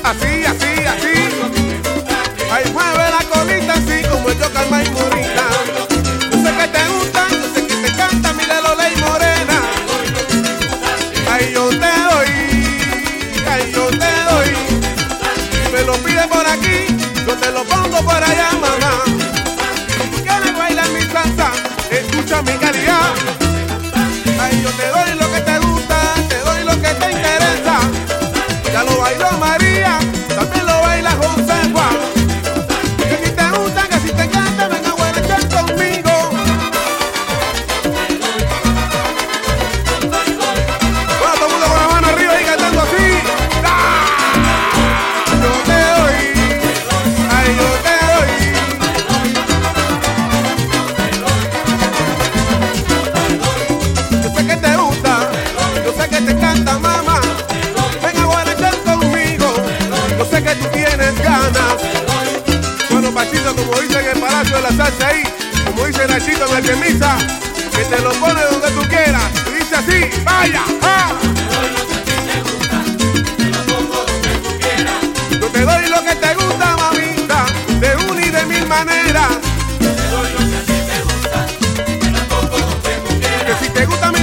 Así, así, así. Ay, mueve la colita así como el Calma y Morita. Yo sé que te gustan, yo sé que te encanta, mira lo ley morena. Ay, yo te doy, ay, yo te doy. Si me lo pides por aquí, yo te lo pongo por allá, mamá. Si tú quieres bailar mi salsa, escucha mi calidad. Ay, yo te doy lo que te gusta, te doy lo que te interesa. Ya lo bailó María, también lo baila José Juan. Que si te gusta, que si te encanta, venga a guarachar conmigo. Bueno, todo el mundo con la mano arriba y cantando así. ¡Ah! Yo te doy, ay, yo te doy. Yo sé que te gusta, yo sé que te encanta, mamá. Venga a guarachar conmigo, yo sé que tú tienes ganas. Bueno, Pachito, como dice en el Palacio de la Salsa ahí, como dice Nachito en el Chemisa, que te lo pone donde tú quieras. Y dice así, vaya, ¡ah! Yo te doy lo que te gusta, mamita, de una y de mil maneras. Que si te gusta